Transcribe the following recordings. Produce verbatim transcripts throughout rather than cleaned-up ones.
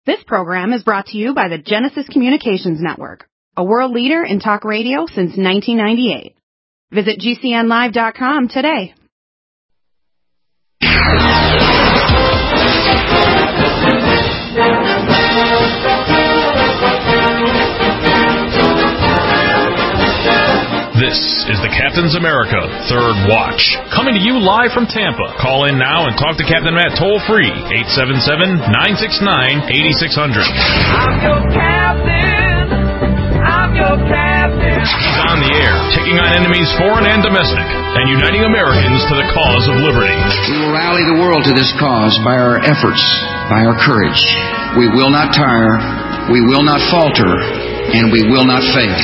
This program is brought to you by the Genesis Communications Network, a world leader in talk radio since nineteen ninety-eight. Visit G C N live dot com today. This is the Captain's America Third Watch, coming to you live from Tampa. Call in now and talk to Captain Matt toll-free, eight seven seven, nine six nine, eight six zero zero. I'm your captain. I'm your captain. He's on the air, taking on enemies foreign and domestic, and uniting Americans to the cause of liberty. We will rally the world to this cause by our efforts, by our courage. We will not tire, we will not falter, and we will not fail.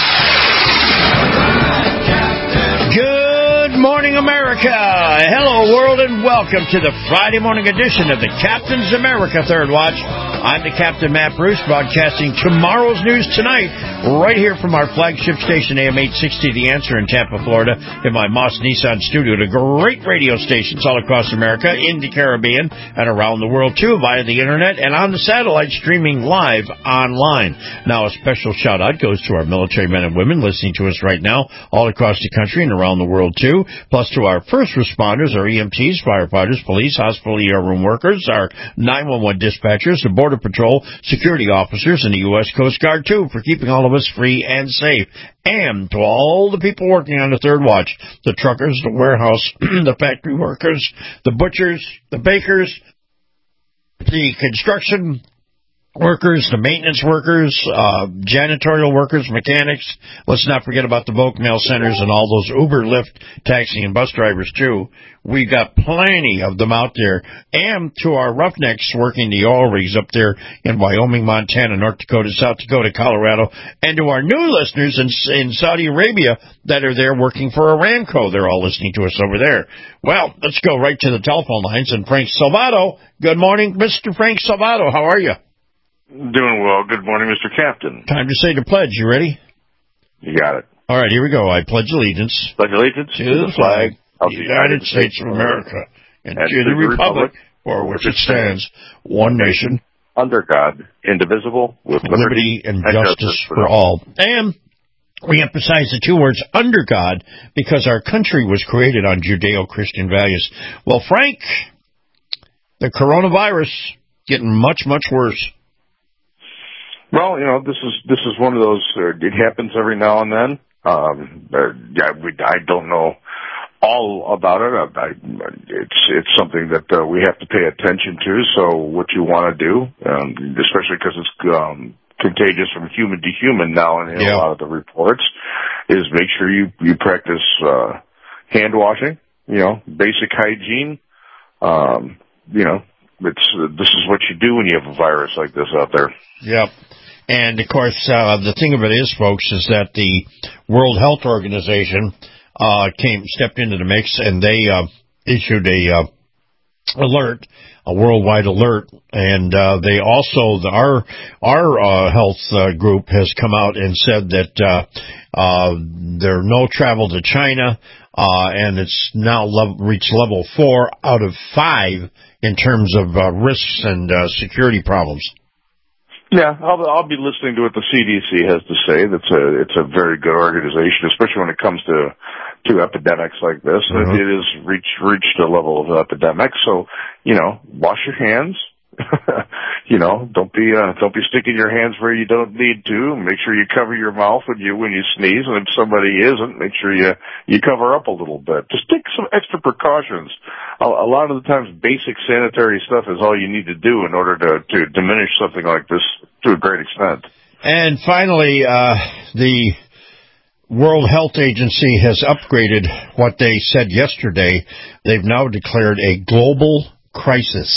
Good morning, America. Hello, world, and welcome to the Friday morning edition of the Captain's America Third Watch. I'm the Captain Matt Bruce, broadcasting tomorrow's news tonight, right here from our flagship station, A M eight sixty, The Answer in Tampa, Florida, in my Moss Nissan studio. The great radio stations all across America, in the Caribbean, and around the world, too, via the Internet and on the satellite, streaming live online. Now, a special shout-out goes to our military men and women listening to us right now, all across the country and around the world, too, plus to our first responders, our E M Ts, firefighters, police, hospital E R room workers, our nine one one dispatchers, the Border Patrol, security officers, and the U S Coast Guard, too, for keeping all of us free and safe. And to all the people working on the Third Watch, the truckers, the warehouse, the factory workers, the butchers, the bakers, the construction workers, the maintenance workers, uh, janitorial workers, mechanics. Let's not forget about the Voc mail centers and all those Uber, Lyft, taxi, and bus drivers, too. We got plenty of them out there. And to our roughnecks working the oil rigs up there in Wyoming, Montana, North Dakota, South Dakota, Colorado, and to our new listeners in, in Saudi Arabia that are there working for Aramco. They're all listening to us over there. Well, let's go right to the telephone lines. And Frank Salvato, good morning, Mister Frank Salvato. How are you? Doing well. Good morning, Mister Captain. Time to say the pledge. You ready? You got it. All right, here we go. I pledge allegiance. Pledge allegiance to the flag of the United States of America and to the republic for which it stands, one nation, under God, indivisible, with liberty and justice for all. And we emphasize the two words, under God, because our country was created on Judeo-Christian values. Well, Frank, the coronavirus getting much, much worse. Well, you know, this is this is one of those. Uh, it happens every now and then. Um, uh, yeah, we, I don't know all about it. I, I, it's it's something that uh, we have to pay attention to. So, what you want to do, um, especially because it's um, contagious from human to human now, in yeah. a lot of the reports, is make sure you you practice uh, hand washing. You know, basic hygiene. Um, you know, it's uh, this is what you do when you have a virus like this out there. Yep. And, of course, uh, the thing of it is, folks, is that the World Health Organization uh, came stepped into the mix, and they uh, issued a uh, alert, a worldwide alert, and uh, they also, the, our our uh, health uh, group has come out and said that uh, uh, there are no travel to China, uh, and it's now level, reached level four out of five in terms of uh, risks and uh, security problems. Yeah, I'll, I'll be listening to what the C D C has to say. That's a, it's a very good organization, especially when it comes to, to epidemics like this. Mm-hmm. It has reached, reached a level of epidemic. So, you know, wash your hands. you know, don't be, uh, don't be sticking your hands where you don't need to. Make sure you cover your mouth when you, when you sneeze. And if somebody isn't, make sure you, you cover up a little bit. Just take some extra precautions. A, a lot of the times basic sanitary stuff is all you need to do in order to, to diminish something like this to a great extent. And finally, uh, the World Health Agency has upgraded what they said yesterday. They've now declared a global crisis.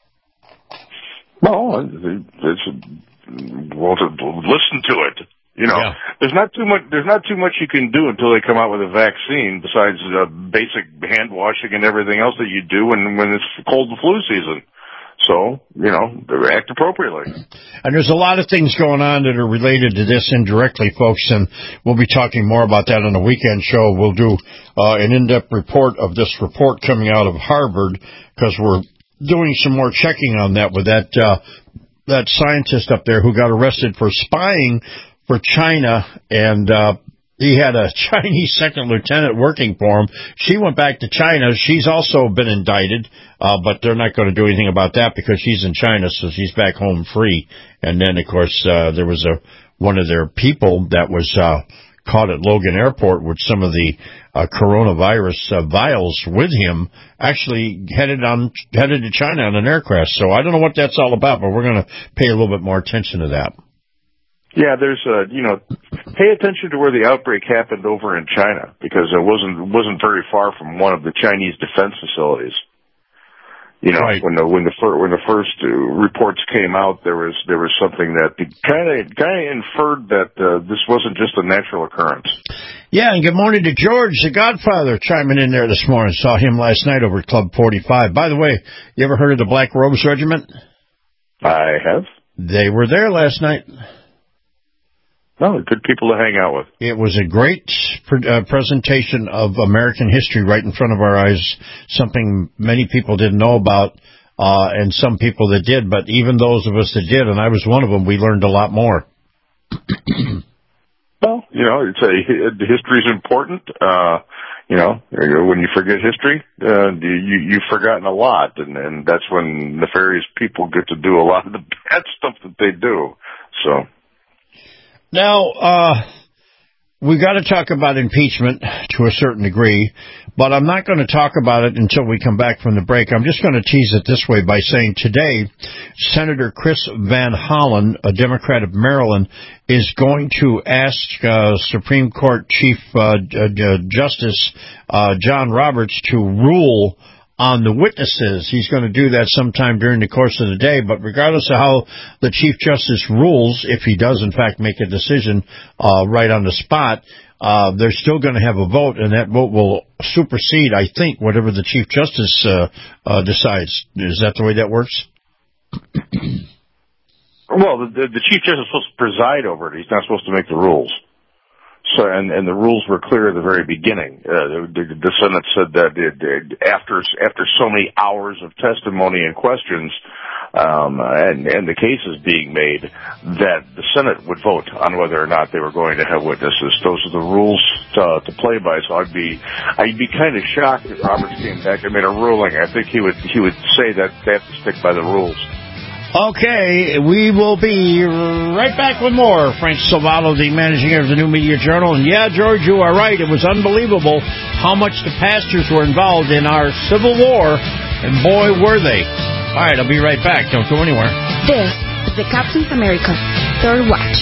Well, it's, well, to listen to it. You know, yeah. there's not too much. There's not too much you can do until they come out with a vaccine. Besides uh, basic hand washing and everything else that you do when when it's cold and flu season. So, you know, they act appropriately. And there's a lot of things going on that are related to this indirectly, folks, and we'll be talking more about that on the weekend show. We'll do uh, an in-depth report of this report coming out of Harvard because we're doing some more checking on that with that uh, that scientist up there who got arrested for spying for China, and uh, he had a Chinese second lieutenant working for him. She went back to China. She's also been indicted, uh, but they're not going to do anything about that because she's in China, so she's back home free. And then, of course, uh, there was a one of their people that was uh, caught at Logan Airport with some of the uh, coronavirus uh, vials with him, actually headed on headed to China on an aircraft. So I don't know what that's all about, but we're going to pay a little bit more attention to that. Yeah, there's uh, you know, pay attention to where the outbreak happened over in China, because it wasn't wasn't very far from one of the Chinese defense facilities. You know, right. when the when the fir- when the first uh, reports came out, there was there was something that kind of kind of inferred that uh, this wasn't just a natural occurrence. Yeah, and good morning to George, the Godfather, chiming in there this morning. Saw him last night over at Club forty-five. By the way, you ever heard of the Black Robes Regiment? I have. They were there last night. Oh, good people to hang out with. It was a great pre- uh, presentation of American history right in front of our eyes, something many people didn't know about, uh, and some people that did, but even those of us that did, and I was one of them, we learned a lot more. Well, you know, it's a, history is important. Uh, you know, when you forget history, uh, you, you've forgotten a lot, and, and that's when nefarious people get to do a lot of the bad stuff that they do, so... Now, uh, we got to talk about impeachment to a certain degree, but I'm not going to talk about it until we come back from the break. I'm just going to tease it this way by saying today, Senator Chris Van Hollen, a Democrat of Maryland, is going to ask uh, Supreme Court Chief uh, uh, Justice uh, John Roberts to rule on the witnesses. He's going to do that sometime during the course of the day, but regardless of how the Chief Justice rules, if he does in fact make a decision uh, right on the spot, uh, they're still going to have a vote, and that vote will supersede, I think, whatever the Chief Justice uh, uh, decides. Is that the way that works? Well, the, the Chief Justice is supposed to preside over it. He's not supposed to make the rules. So, and, and the rules were clear at the very beginning. Uh, the, the Senate said that it, it, after after so many hours of testimony and questions, um, and, and the cases being made, that the Senate would vote on whether or not they were going to have witnesses. Those are the rules to, to play by. So I'd be I'd be kind of shocked if Roberts came back and made a ruling. I think he would he would say that they have to stick by the rules. Okay, we will be right back with more. Frank Salvato, the managing editor of the New Media Journal. And yeah, George, you are right. It was unbelievable how much the pastors were involved in our Civil War, and boy, were they. All right, I'll be right back. Don't go anywhere. This is the Captain's America Third Watch.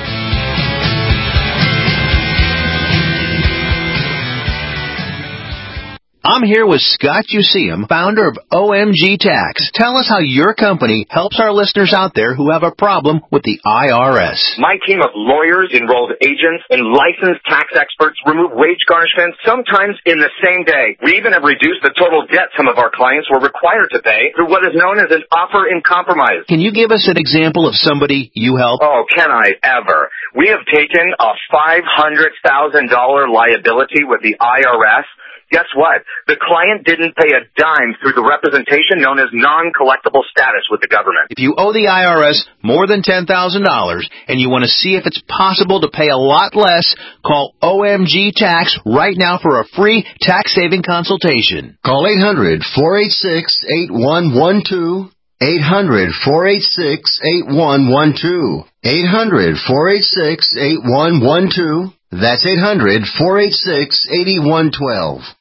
I'm here with Scott Useum, founder of O M G Tax. Tell us how your company helps our listeners out there who have a problem with the I R S. My team of lawyers, enrolled agents, and licensed tax experts remove wage garnishments sometimes in the same day. We even have reduced the total debt some of our clients were required to pay through what is known as an offer in compromise. Can you give us an example of somebody you help? Oh, can I ever? We have taken a five hundred thousand dollars liability with the I R S. Guess what? The client didn't pay a dime through the representation known as non-collectible status with the government. If you owe the I R S more than ten thousand dollars and you want to see if it's possible to pay a lot less, call O M G Tax right now for a free tax-saving consultation. Call eight hundred, four eight six, eight one one two. eight hundred, four eight six, eight one one two. eight hundred, four eight six, eight one one two. That's eight hundred, four eight six, eight one one two.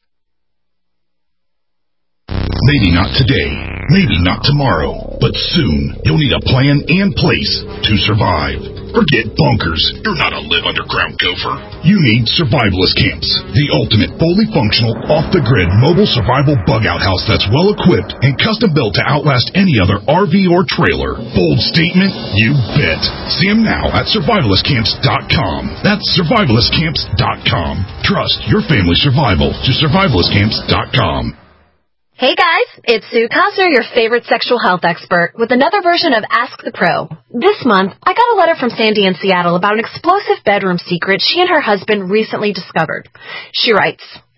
Maybe not today, maybe not tomorrow, but soon you'll need a plan and place to survive. Forget bunkers. You're not a live underground gopher. You need survivalist camps, the ultimate fully functional, off-the-grid mobile survival bug-out house that's well-equipped and custom-built to outlast any other R V or trailer. Bold statement? You bet. See them now at survivalist camps dot com. That's survivalist camps dot com. Trust your family's survival to survivalist camps dot com. Hey guys, it's Sue Cosner, your favorite sexual health expert, with another version of Ask the Pro. This month, I got a letter from Sandy in Seattle about an explosive bedroom secret she and her husband recently discovered. She writes,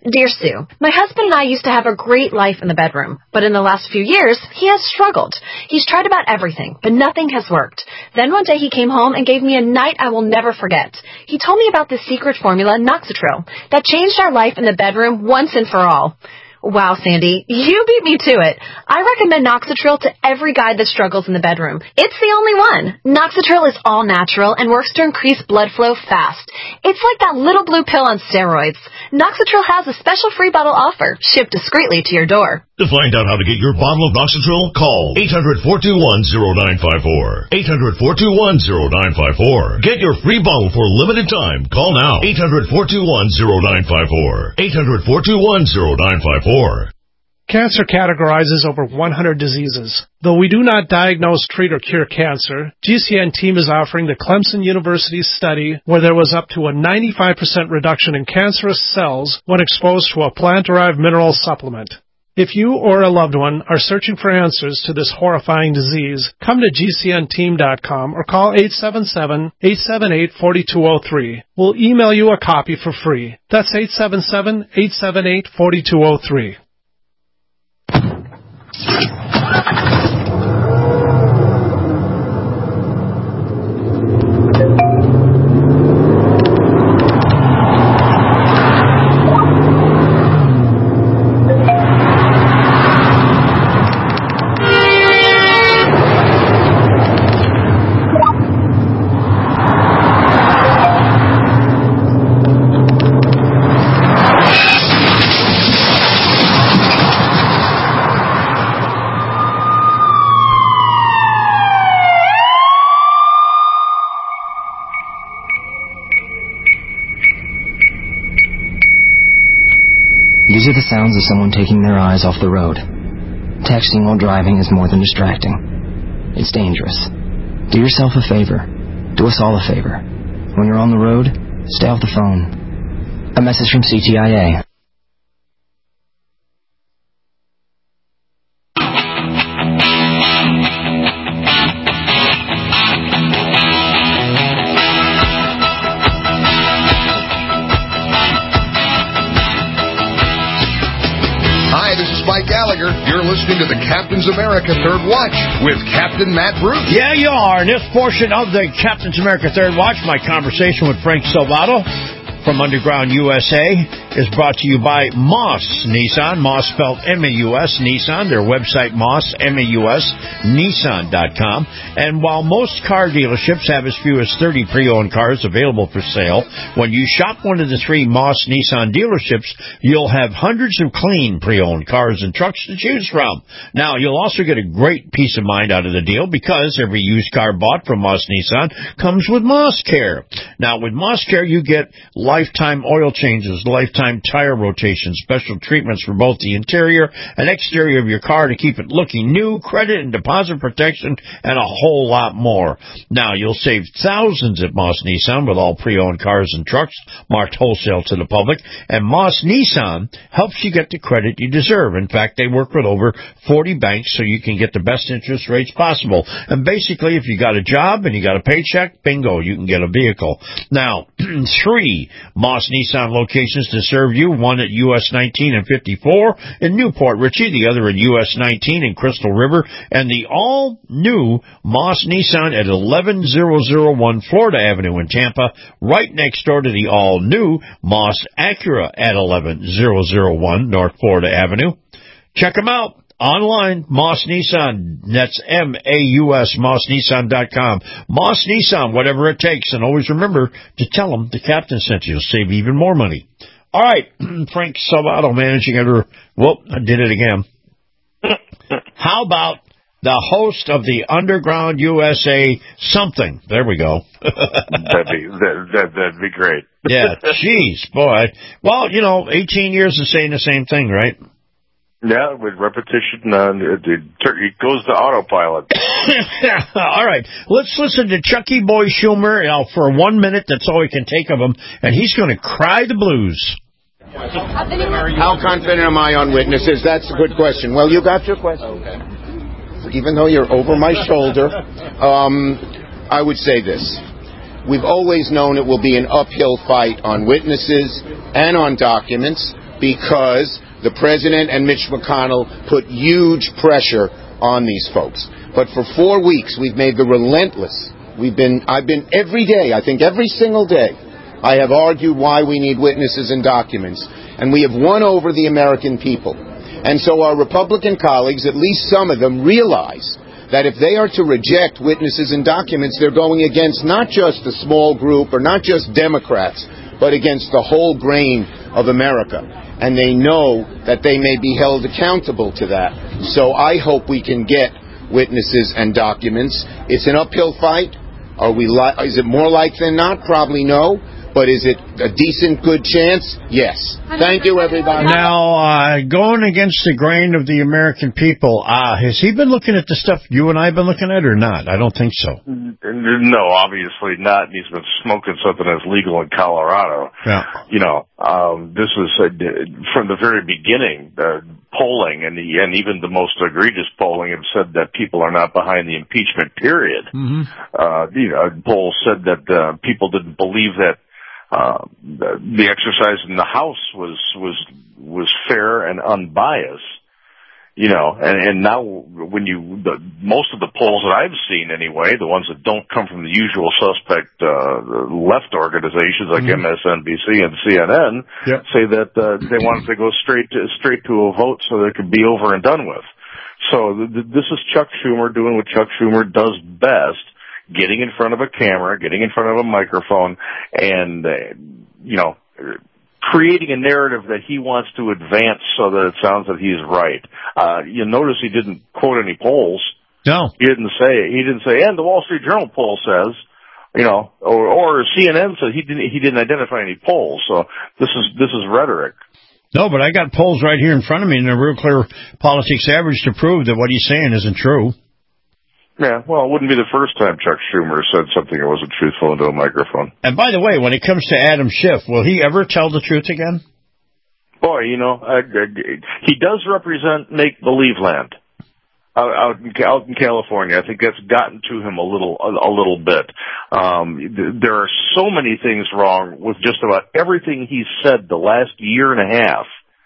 Dear Sue, my husband and I used to have a great life in the bedroom, but in the last few years, he has struggled. He's tried about everything, but nothing has worked. Then one day he came home and gave me a night I will never forget. He told me about the secret formula, Noxitril, that changed our life in the bedroom once and for all. Wow, Sandy, you beat me to it. I recommend Noxitril to every guy that struggles in the bedroom. It's the only one. Noxitril is all natural and works to increase blood flow fast. It's like that little blue pill on steroids. Noxitril has a special free bottle offer, shipped discreetly to your door. To find out how to get your bottle of Noxitril, call eight hundred, four two one, zero nine five four. eight hundred, four two one, zero nine five four. Get your free bottle for a limited time. Call now. eight hundred, four two one, zero nine five four. eight hundred, four two one, zero nine five four. Cancer categorizes over one hundred diseases. Though we do not diagnose, treat, or cure cancer, G C N team is offering the Clemson University study where there was up to a ninety-five percent reduction in cancerous cells when exposed to a plant-derived mineral supplement. If you or a loved one are searching for answers to this horrifying disease, come to G C N team dot com or call eight seven seven, eight seven eight, four two zero three. We'll email you a copy for free. That's eight seven seven, eight seven eight, four two zero three. These are the sounds of someone taking their eyes off the road. Texting while driving is more than distracting. It's dangerous. Do yourself a favor. Do us all a favor. When you're on the road, stay off the phone. A message from C T I A. You're listening to the Captain's America Third Watch with Captain Matt Bruce. Yeah, you are. In this portion of the Captain's America Third Watch, my conversation with Frank Salvato from Underground U S A is brought to you by Moss Nissan. Moss spelled M A U S, Nissan. Their website, Moss, M A U S, Nissan dot com. And while most car dealerships have as few as thirty pre-owned cars available for sale, when you shop one of the three Moss Nissan dealerships, you'll have hundreds of clean pre-owned cars and trucks to choose from. Now, you'll also get a great peace of mind out of the deal because every used car bought from Moss Nissan comes with Moss Care. Now, with Moss Care, you get lifetime oil changes, lifetime tire rotations, special treatments for both the interior and exterior of your car to keep it looking new, credit and deposit protection, and a whole lot more. Now, you'll save thousands at Moss Nissan with all pre-owned cars and trucks marked wholesale to the public, and Moss Nissan helps you get the credit you deserve. In fact, they work with over forty banks so you can get the best interest rates possible. And basically, if you got a job and you got a paycheck, bingo, you can get a vehicle. Now, three Moss Nissan locations to serve you, one at U S nineteen and fifty-four in Newport Richey, the other at U S nineteen in Crystal River, and the all-new Moss Nissan at eleven thousand one Florida Avenue in Tampa, right next door to the all-new Moss Acura at eleven thousand one North Florida Avenue. Check them out. Online, Moss Nissan. That's M A U S, Moss Nissan dot com. Moss Nissan, whatever it takes. And always remember to tell them the captain sent you. You'll save even more money. All right, Frank Salvato, managing editor. Well, I did it again. How about the host of the Underground U S A something? There we go. that'd be that, that, that'd be great. Yeah, jeez, boy. Well, you know, eighteen years of saying the same thing, right? Yeah, with repetition, uh, it, it goes to autopilot. All right, let's listen to Chucky Boy Schumer you know, for one minute. That's all we can take of him, and he's going to cry the blues. How confident am I on witnesses? That's a good question. Well, you got your question. Okay. Even though you're over my shoulder, um, I would say this. We've always known it will be an uphill fight on witnesses and on documents. because the president and Mitch McConnell put huge pressure on these folks. But for four weeks, we've made the relentless. We've been, I've been every day, I think every single day, I have argued why we need witnesses and documents. And we have won over the American people. And so our Republican colleagues, at least some of them, realize that if they are to reject witnesses and documents, they're going against not just a small group or not just Democrats, but against the whole grain of America. And they know that they may be held accountable to that. So I hope we can get witnesses and documents. It's an uphill fight. Are we li- is it more like than not? Probably no. But is it a decent, good chance? Yes. Thank you, everybody. Now, uh, going against the grain of the American people, uh, has he been looking at the stuff you and I have been looking at or not? I don't think so. No, obviously not. He's been smoking something that's legal in Colorado. Yeah. You know, um, this was uh, from the very beginning, uh, polling and, the, and even the most egregious polling have said that people are not behind the impeachment, period. Mm-hmm. Uh, you know, polls said that uh, people didn't believe that Uh, the, the exercise in the House was was was fair and unbiased, you know. And, and now, when you the, most of the polls that I've seen, anyway, the ones that don't come from the usual suspect uh, left organizations like mm-hmm. M S N B C and C N N, yep. say that uh, they want to go straight to, straight to a vote so that it could be over and done with. So th- this is Chuck Schumer doing what Chuck Schumer does best. Getting in front of a camera, getting in front of a microphone, and, uh, you know, creating a narrative that he wants to advance so that it sounds that he's right. Uh, you'll notice he didn't quote any polls. No. He didn't say, he didn't say, and the Wall Street Journal poll says, you know, or, or C N N said he didn't, he didn't identify any polls. So this is, this is rhetoric. No, but I got polls right here in front of me and a real clear politics average to prove that what he's saying isn't true. Yeah, well, it wouldn't be the first time Chuck Schumer said something that wasn't truthful into a microphone. And by the way, when it comes to Adam Schiff, will he ever tell the truth again? Boy, you know, I, I, he does represent make-believe land out, out, in, out in California. I think that's gotten to him a little, a, a little bit. Um, there are so many things wrong with just about everything he's said the last year and a half.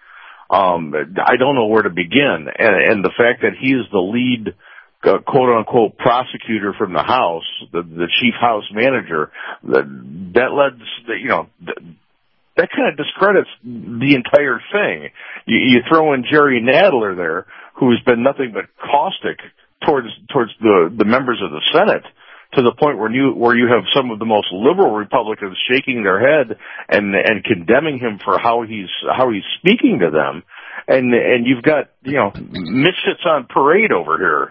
Um, I don't know where to begin. And, and the fact that he is the lead Uh, quote-unquote prosecutor from the House, the, the chief House manager, that, that led, you know, that, that kind of discredits the entire thing. You, you throw in Jerry Nadler there, who has been nothing but caustic towards towards the, the members of the Senate, to the point where you where you have some of the most liberal Republicans shaking their head and and condemning him for how he's how he's speaking to them, and and you've got, you know, misfits on parade over here.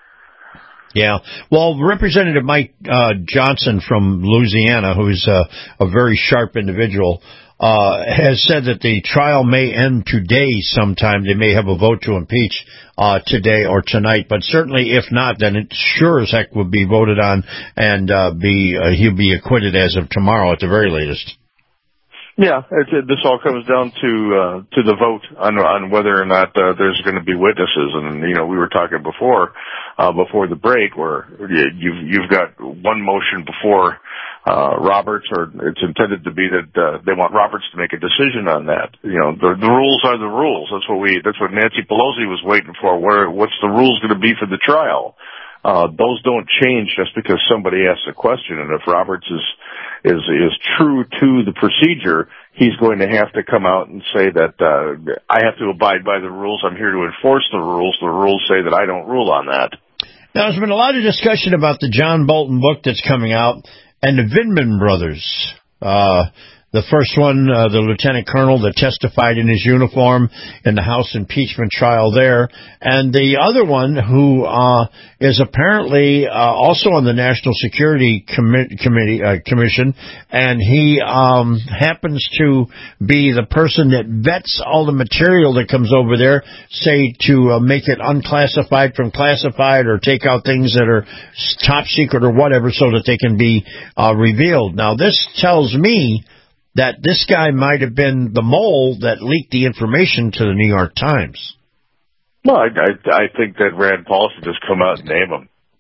Yeah. Well, Representative Mike uh, Johnson from Louisiana, who's uh, a very sharp individual, uh, has said that the trial may end today sometime. They may have a vote to impeach uh, today or tonight, but certainly if not, then it sure as heck will be voted on, and uh, be uh, he'll be acquitted as of tomorrow at the very latest. Yeah, it, it, this all comes down to uh, to the vote on on whether or not uh, there's going to be witnesses. And you know, we were talking before uh, before the break where you've you've got one motion before uh, Roberts, or it's intended to be that uh, they want Roberts to make a decision on that. You know, the, the rules are the rules. That's what we that's what Nancy Pelosi was waiting for. Where what's the rules going to be for the trial? Uh, those don't change just because somebody asks a question. And if Roberts is, is, is true to the procedure, he's going to have to come out and say that, uh, I have to abide by the rules. I'm here to enforce the rules. The rules say that I don't rule on that. Now, there's been a lot of discussion about the John Bolton book that's coming out and the Vindman brothers. Uh, The first one, uh, the lieutenant colonel that testified in his uniform in the House impeachment trial there. And the other one who uh, is apparently uh, also on the National Security Com- Committee uh, Commission, and he um, happens to be the person that vets all the material that comes over there, say to uh, make it unclassified from classified or take out things that are top secret or whatever so that they can be uh, revealed. Now, this tells me that this guy might have been the mole that leaked the information to the New York Times. Well, I, I, I think that Rand Paul should just come out and name him.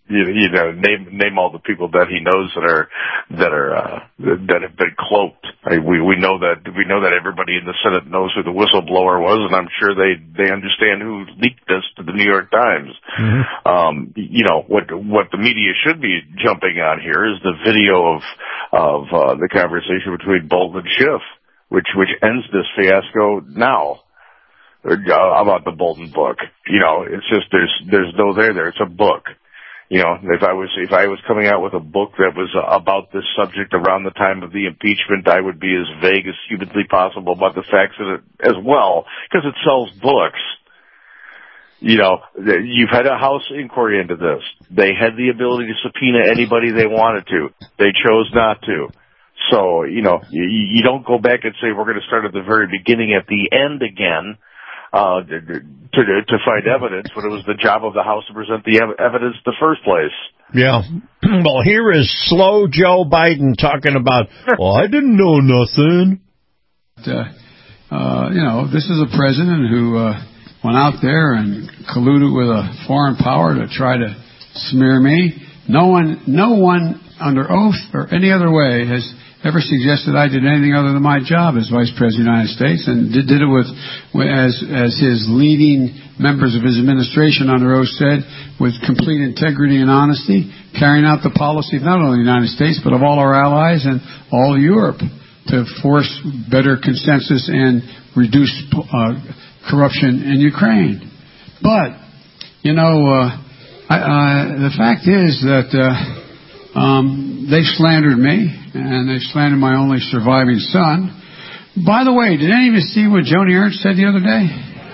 You, you know, name name all the people that he knows that are that are uh, that have been cloaked. I, we we know that we know that everybody in the Senate knows who the whistleblower was, and I'm sure they they understand who leaked this to the New York Times. Mm-hmm. Um, you know what what the media should be jumping on here is the video of of uh, the conversation between Bolton and Schiff, which which ends this fiasco now. Uh, about the Bolton book. You know, it's just there's there's no there there. It's a book. You know, if I was if I was coming out with a book that was uh, about this subject around the time of the impeachment, I would be as vague as humanly possible about the facts of it as well, because it sells books. You know, you've had a House inquiry into this. They had the ability to subpoena anybody they wanted to. They chose not to. So, you know, you, you don't go back and say we're going to start at the very beginning at the end again. Uh, to, to find evidence, but it was the job of the House to present the ev- evidence in the first place. Yeah. Well, here is slow Joe Biden talking about, well, I didn't know nothing. Uh, uh, you know, this is a president who uh, went out there and colluded with a foreign power to try to smear me. No one, no one under oath or any other way has ever suggested I did anything other than my job as Vice President of the United States, and did, did it with, as as his leading members of his administration under oath said, with complete integrity and honesty, carrying out the policy of not only the United States but of all our allies and all of Europe to force better consensus and reduce uh, corruption in Ukraine. But, you know, uh, I, uh, the fact is that uh, um, they've slandered me, and they've slandered my only surviving son. By the way, did any of you see what Joni Ernst said the other day?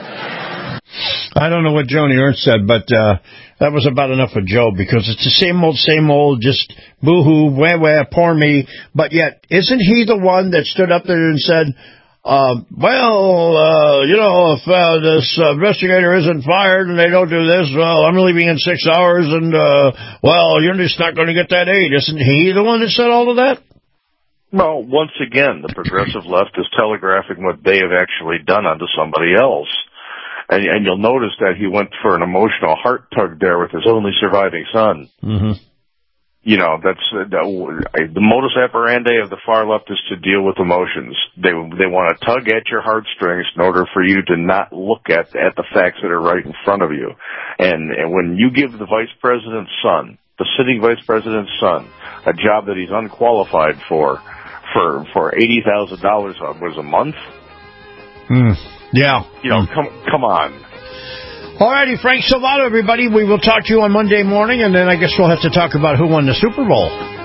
I don't know what Joni Ernst said, but uh, that was about enough for Joe, because it's the same old, same old, just boo-hoo, wah, wah, poor me. But yet, isn't he the one that stood up there and said, uh, well, uh, you know, if uh, this uh, investigator isn't fired and they don't do this, well, I'm leaving in six hours, and, uh, well, you're just not going to get that aid. Isn't he the one that said all of that? Well, once again, the progressive left is telegraphing what they have actually done unto somebody else. And, and you'll notice that he went for an emotional heart tug there with his only surviving son. Mm-hmm. You know, that's uh, the modus operandi of the far left is to deal with emotions. They they want to tug at your heartstrings in order for you to not look at at the facts that are right in front of you. And, and when you give the vice president's son, the sitting vice president's son, a job that he's unqualified for, for for eighty thousand dollars was a month. Mm. Yeah. You know, come come on. All righty, Frank Salvato, everybody. We will talk to you on Monday morning, and then I guess we'll have to talk about who won the Super Bowl.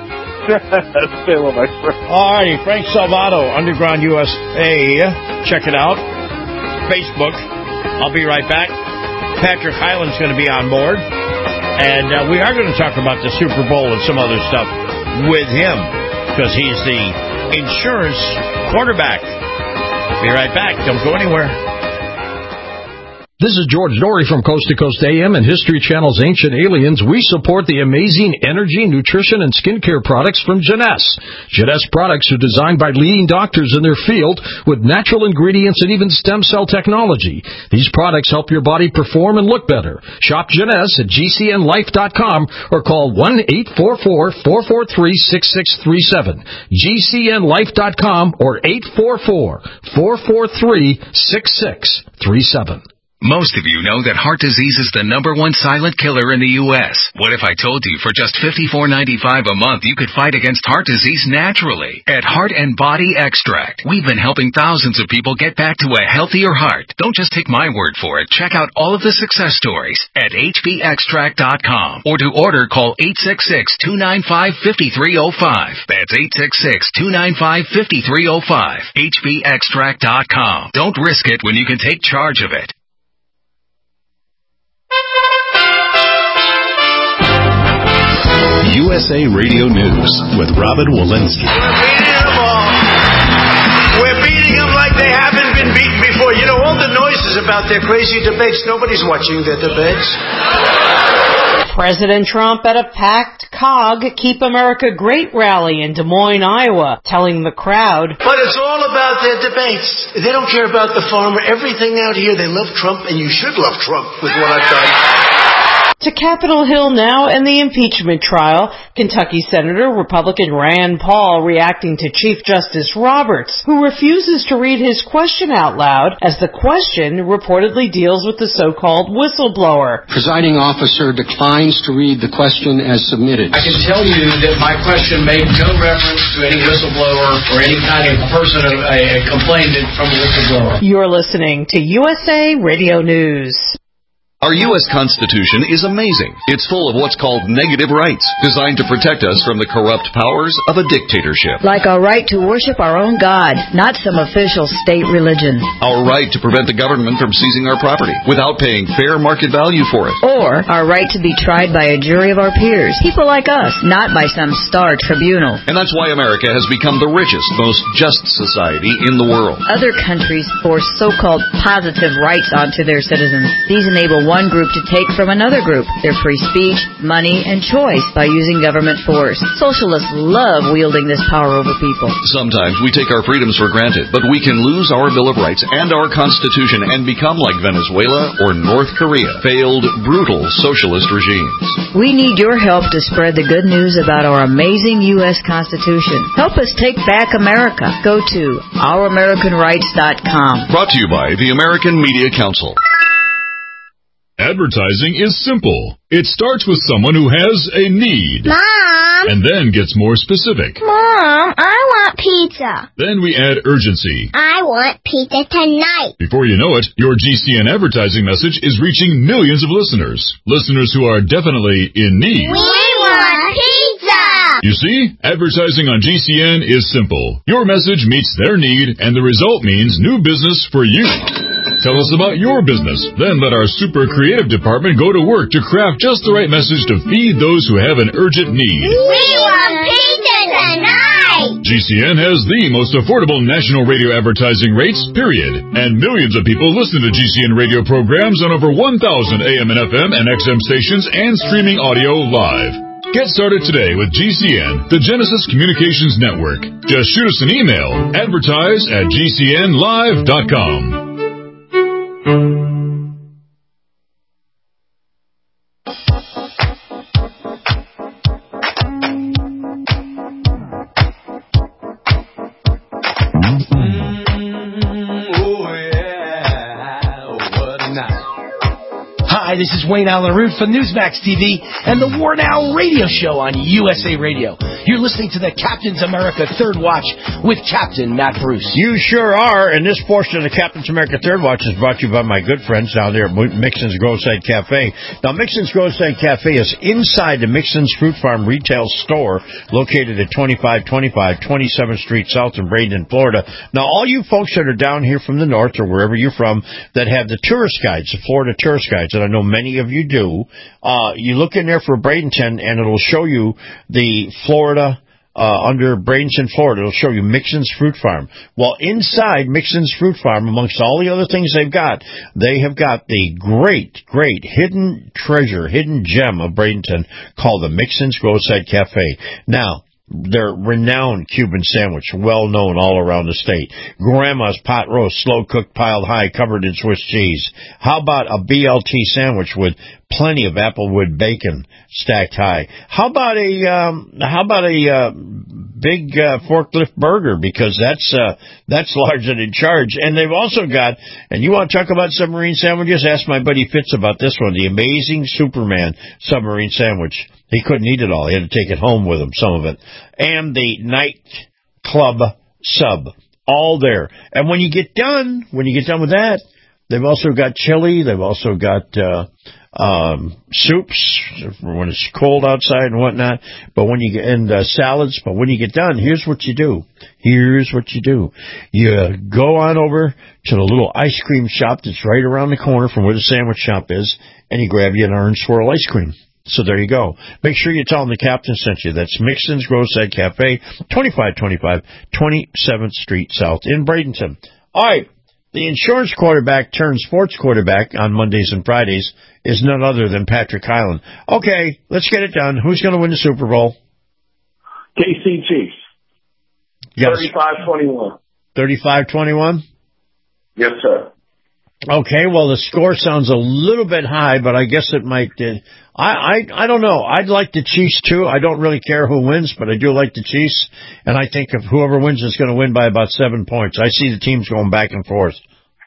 All righty, Frank Salvato, Underground U S A. Check it out. Facebook. I'll be right back. Patrick Hyland's going to be on board. And uh, we are going to talk about the Super Bowl and some other stuff with him, because he's the insurance quarterback. Be right back. Don't go anywhere. This is George Dory from Coast to Coast A M and History Channel's Ancient Aliens. We support the amazing energy, nutrition, and skincare products from Jeunesse. Jeunesse products are designed by leading doctors in their field with natural ingredients and even stem cell technology. These products help your body perform and look better. Shop Jeunesse at G C N life dot com or call one eight four four, four four three, six six three seven. G C N life dot com or eight four four, four four three, six six three seven. Most of you know that heart disease is the number one silent killer in the U S What if I told you for just fifty-four ninety-five a month you could fight against heart disease naturally? At Heart and Body Extract, we've been helping thousands of people get back to a healthier heart. Don't just take my word for it. Check out all of the success stories at H B extract dot com, or to order, call eight six six, two nine five, five three zero five. That's eight six six, two nine five, five three zero five. H B extract dot com. Don't risk it when you can take charge of it. U S A Radio News with Robin Walensky. We're beating them like they haven't been beaten before. You know, all the noises about their crazy debates, nobody's watching their debates. President Trump at a packed C O G Keep America Great rally in Des Moines, Iowa, telling the crowd, but it's all about their debates. They don't care about the farmer. Everything out here, they love Trump, and you should love Trump with what I've done. To Capitol Hill now and the impeachment trial. Kentucky Senator Republican Rand Paul reacting to Chief Justice Roberts, who refuses to read his question out loud as the question reportedly deals with the so-called whistleblower. Presiding officer declines to read the question as submitted. I can tell you that my question made no reference to any whistleblower or any kind of person, a, a complainant from a whistleblower. You're listening to U S A Radio News. Our U S Constitution is amazing. It's full of what's called negative rights, designed to protect us from the corrupt powers of a dictatorship. Like our right to worship our own God, not some official state religion. Our right to prevent the government from seizing our property without paying fair market value for it. Or our right to be tried by a jury of our peers, people like us, not by some star tribunal. And that's why America has become the richest, most just society in the world. Other countries force so-called positive rights onto their citizens. These enable one one group to take from another group their free speech, money, and choice by using government force. Socialists love wielding this power over people. Sometimes we take our freedoms for granted, but we can lose our Bill of Rights and our Constitution and become like Venezuela or North Korea, failed, brutal socialist regimes. We need your help to spread the good news about our amazing U S Constitution. Help us take back America. Go to our american rights dot com. Brought to you by the American Media Council. Advertising is simple. It starts with someone who has a need. Mom! And then gets more specific. Mom, I want pizza. Then we add urgency. I want pizza tonight. Before you know it, your G C N advertising message is reaching millions of listeners. Listeners who are definitely in need. We want pizza! You see, advertising on G C N is simple. Your message meets their need, and the result means new business for you. Tell us about your business. Then let our super creative department go to work to craft just the right message to feed those who have an urgent need. We want pizza tonight! G C N has the most affordable national radio advertising rates, period. And millions of people listen to G C N radio programs on over one thousand A M and F M and X M stations and streaming audio live. Get started today with G C N, the Genesis Communications Network. Just shoot us an email, advertise at G C N live dot com. Hi, this is Wayne Allen Root from Newsmax T V and the War Now radio show on U S A Radio. You're listening to the Captain's America Third Watch with Captain Matt Bruce. You sure are, and this portion of the Captain's America Third Watch is brought to you by my good friends down there at Mixon's Roadside Cafe. Now, Mixon's Roadside Cafe is inside the Mixon's Fruit Farm retail store located at twenty-five twenty-five twenty-seventh Street South in Bradenton, Florida. Now, all you folks that are down here from the north or wherever you're from that have the tourist guides, the Florida tourist guides, and I know many of you do, uh, you look in there for Bradenton and it'll show you the Florida, uh, under Bradenton, Florida, it'll show you Mixon's Fruit Farm. Well, inside Mixon's Fruit Farm, amongst all the other things they've got, they have got the great, great hidden treasure, hidden gem of Bradenton called the Mixon's Roadside Cafe. Now, their renowned Cuban sandwich, well known all around the state. Grandma's pot roast, slow cooked, piled high, covered in Swiss cheese. How about a B L T sandwich with plenty of applewood bacon stacked high? How about a um, how about a uh, big uh, forklift burger, because that's uh, that's large and in charge. And they've also got, and you want to talk about submarine sandwiches? Ask my buddy Fitz about this one, the Amazing Superman submarine sandwich. He couldn't eat it all. He had to take it home with him, some of it. And the night club sub, all there. And when you get done, when you get done with that, they've also got chili. They've also got uh, um, soups when it's cold outside and whatnot. But when you get and uh, salads. But when you get done, here's what you do. Here's what you do. You go on over to the little ice cream shop that's right around the corner from where the sandwich shop is, and you grab you an orange swirl ice cream. So there you go. Make sure you tell them the captain sent you. That's Mixon's Roadside Cafe, twenty-five twenty-five twenty-seventh Street South in Bradenton. All right. The insurance quarterback turned sports quarterback on Mondays and Fridays is none other than Patrick Hyland. Okay, let's get it done. Who's going to win the Super Bowl? K C Chiefs. Yes. thirty-five twenty-one. thirty-five twenty-one? Yes, sir. Okay, well, the score sounds a little bit high, but I guess it might. Uh, I, I I don't know. I'd like the Chiefs too. I don't really care who wins, but I do like the Chiefs, and I think if whoever wins is going to win by about seven points. I see the teams going back and forth.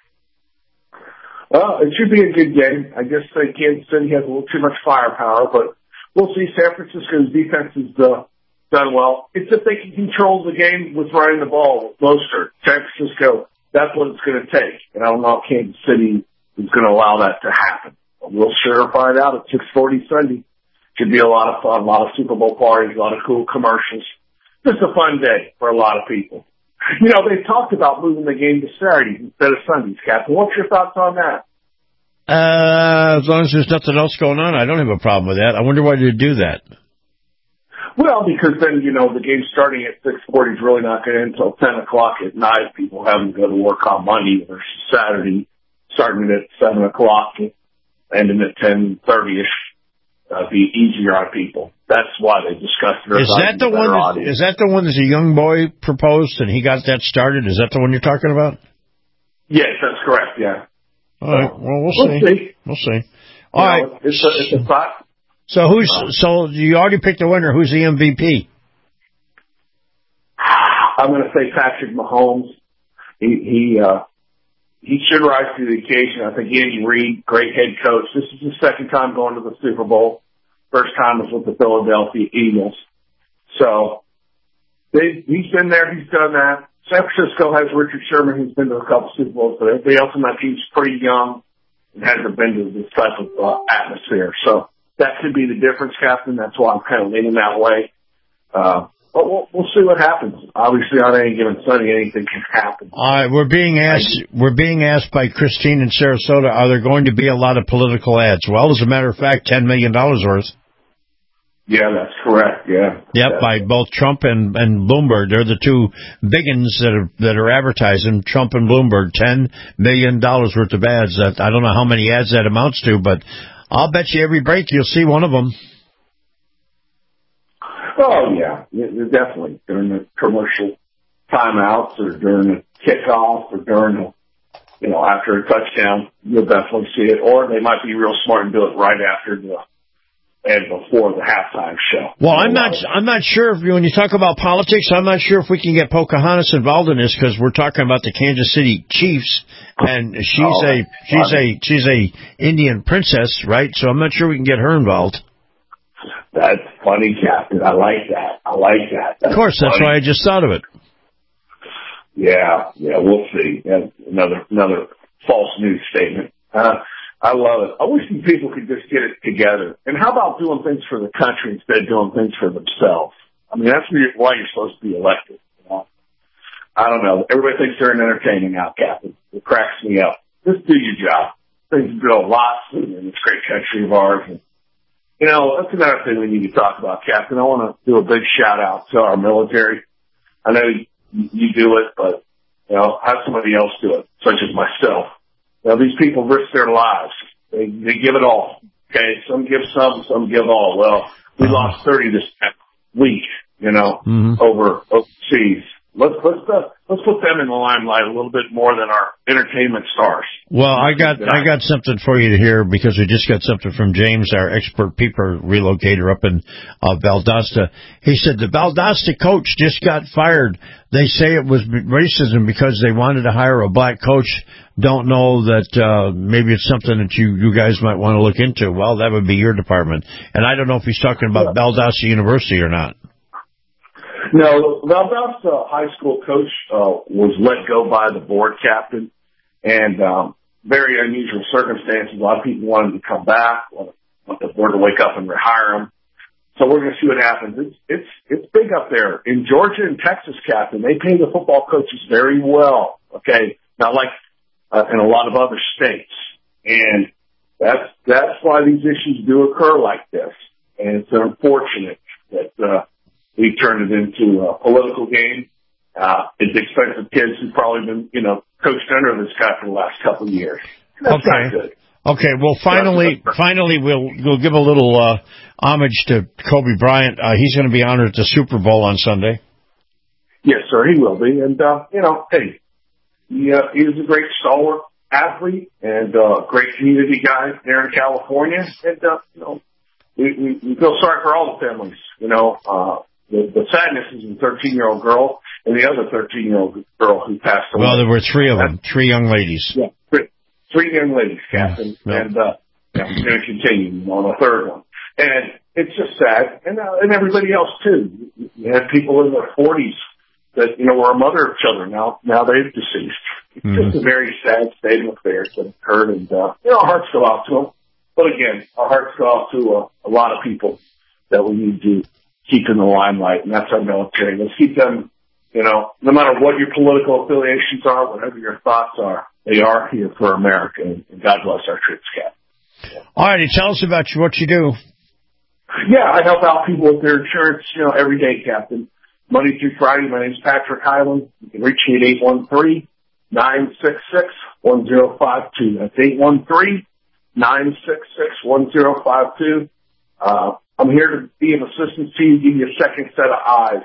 Well, it should be a good game. I guess uh, Kansas City has a little too much firepower, but we'll see. San Francisco's defense is uh, done well. It's if they can control the game with running the ball with Mostert. San Francisco, that's what it's going to take. And I don't know if Kansas City is going to allow that to happen. But we'll sure find out at six forty Sunday. Should be a lot of fun, a lot of Super Bowl parties, a lot of cool commercials. Just a fun day for a lot of people. You know, they talked about moving the game to Saturdays instead of Sundays, Captain. What's your thoughts on that? Uh, as long as there's nothing else going on, I don't have a problem with that. I wonder why you do that. Well, because then, you know, the game starting at six forty is really not going to end until ten o'clock at night. People having to go to work on Monday versus Saturday, starting at seven o'clock, ending at ten thirty-ish. Uh, be easier on people. That's why they discussed it. Is that the one? That, is that the one that a young boy proposed and he got that started? Is that the one you're talking about? Yes, that's correct. Yeah. All right. Well, we'll, we'll see. see. We'll see. All All right. right. It's a, it's a thought. So who's? So you already picked the winner. Who's the M V P? I'm going to say Patrick Mahomes. He he uh, he should rise to the occasion. I think Andy Reid, great head coach. This is his second time going to the Super Bowl. First time was with the Philadelphia Eagles. So they, he's been there. He's done that. San Francisco has Richard Sherman, who's been to a couple Super Bowls, but everybody else on that team's pretty young and hasn't been to this type of uh, atmosphere. So that could be the difference, Captain. That's why I'm kind of leaning that way. Uh, but we'll, we'll see what happens. Obviously, on any given Sunday, anything can happen. All right, we're being asked. We're being asked by Christine in Sarasota. Are there going to be a lot of political ads? Well, as a matter of fact, ten million dollars worth. Yeah, that's correct. Yeah. Yep, yeah. by both Trump and, and Bloomberg. They're the two biggins that are that are advertising. Trump and Bloomberg, ten million dollars worth of ads. That I don't know how many ads that amounts to, but I'll bet you every break you'll see one of them. Oh, yeah, definitely. During the commercial timeouts or during the kickoff or during the, you know, after a touchdown, you'll definitely see it. Or they might be real smart and do it right after the and before the halftime show. Well, I'm not I'm not sure if when you talk about politics, I'm not sure if we can get Pocahontas involved in this because we're talking about the Kansas City Chiefs, and she's oh, a she's funny. a she's a Indian princess, right? So I'm not sure we can get her involved. That's funny, Captain. I like that. I like that. That's of course, funny. That's why I just thought of it. Yeah, yeah, we'll see. Yeah, another another false news statement. Uh, I love it. I wish these people could just get it together. And how about doing things for the country instead of doing things for themselves? I mean, that's why you're supposed to be elected. You know? I don't know. Everybody thinks they're an entertaining now, Captain. It cracks me up. Just do your job. Things go a lot sooner in this great country of ours. And, you know, that's another thing we need to talk about, Captain. I want to do a big shout out to our military. I know you, you do it, but, you know, have somebody else do it, such as myself. You know, these people risk their lives. They, they give it all. Okay, some give some, some give all. Well, we lost thirty this week, you know, mm-hmm. over overseas. Let's let's uh, let's put them in the limelight a little bit more than our entertainment stars. Well, I got I got something for you to hear because we just got something from James, our expert peeper relocator up in uh, Valdosta. He said the Valdosta coach just got fired. They say it was racism because they wanted to hire a black coach. Don't know that uh, maybe it's something that you, you guys might want to look into. Well, that would be your department. And I don't know if he's talking about yeah. Valdosta University or not. No, Valdosta high school coach uh, was let go by the board captain, and um, very unusual circumstances. A lot of people wanted to come back, want, want the board to wake up and rehire him. So we're going to see what happens. It's it's it's big up there in Georgia and Texas, Captain. They pay the football coaches very well. Okay, not like uh, in a lot of other states, and that's that's why these issues do occur like this. And it's unfortunate that. Uh, We turned it into a political game. Uh, it's expensive kids who've probably been, you know, coached under this guy for the last couple of years. That's okay. not good. Okay. Well, finally, finally, we'll we'll give a little uh, homage to Kobe Bryant. Uh, he's going to be honored at the Super Bowl on Sunday. Yes, sir. He will be. And uh, you know, hey, he uh, he was a great stalwart. athlete and uh, great community guy there in California. And, uh, you know, we, we, we feel sorry for all the families. You know, uh, the, the sadness is the thirteen-year-old girl and the other thirteen-year-old girl who passed away. Well, there were three of them, three young ladies. Yeah, three, three young ladies, Captain. Yeah. And uh, yeah, we're going to continue on a third one. And it's just sad. And, uh, and everybody else, too. You had people in their forties that, you know, were a mother of children. Now, now they've deceased. It's mm-hmm. just a very sad state of affairs that occurred. And, uh, you know, our hearts go out to them. But again, our hearts go out to uh, a lot of people that we need to keep in the limelight, and that's our military. Let's keep them, you know, no matter what your political affiliations are, whatever your thoughts are, they are here for America, and God bless our troops, Cap. All righty, tell us about you, what you do. Yeah, I help out people with their insurance, you know, every day, Captain. Monday through Friday, my name's Patrick Highland. You can reach me at eight one three, nine six six, one zero five two. That's eight one three, nine six six, one zero five two. Uh, I'm here to be of assistance to you, give you a second set of eyes.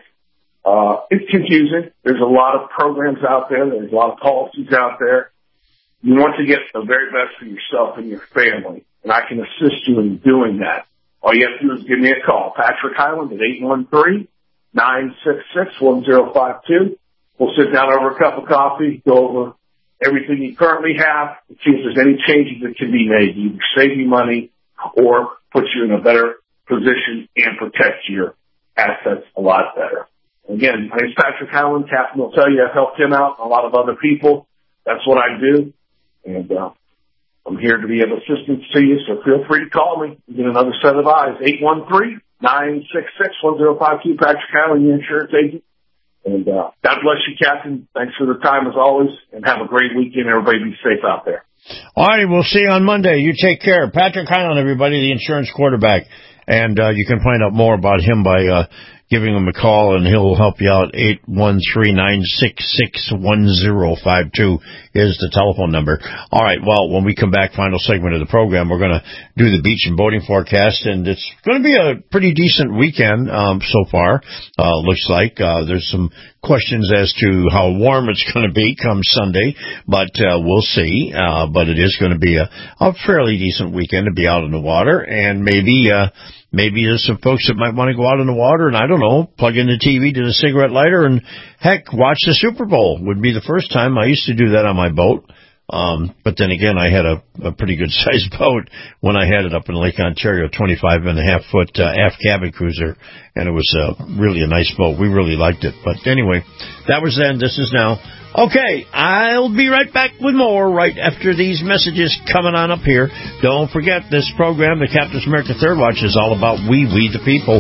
Uh, it's confusing. There's a lot of programs out there. There's a lot of policies out there. You want to get the very best for yourself and your family, and I can assist you in doing that. All you have to do is give me a call, Patrick Highland at eight one three, nine six six, one zero five two. We'll sit down over a cup of coffee, go over everything you currently have, and see if there's any changes that can be made, either save you money or put you in a better position and protect your assets a lot better. Again, my name's Patrick Highland. Captain will tell you I've helped him out and a lot of other people. That's what I do. And uh, I'm here to be of assistance to you, so feel free to call me and get another set of eyes. eight one three, nine six six, one zero five two, Patrick Highland, your insurance agent. And uh, God bless you, Captain. Thanks for the time as always, and have a great weekend. Everybody be safe out there. All right, we'll see you on Monday. You take care. Patrick Highland, everybody, the insurance quarterback. And uh, you can find out more about him by uh, giving him a call, and he'll help you out. eight one three, nine six six, one zero five two is the telephone number. All right, well, when we come back, final segment of the program, we're going to do the beach and boating forecast, and it's going to be a pretty decent weekend um, so far, uh, looks like. Uh, there's some questions as to how warm it's going to be come Sunday, but uh, we'll see. Uh, but it is going to be a, a fairly decent weekend to be out in the water, and maybe uh, maybe there's some folks that might want to go out in the water and, I don't know, plug in the T V to the cigarette lighter and, heck, watch the Super Bowl. Would be the first time. I used to do that on my boat. Um, but then again, I had a, a pretty good sized boat when I had it up in Lake Ontario, twenty-five and a half foot uh, aft cabin cruiser, and it was uh, really a nice boat. We really liked it. But anyway, that was then. This is now. Okay, I'll be right back with more right after these messages coming on up here. Don't forget, this program, the Captain's America Third Watch, is all about we, we the people.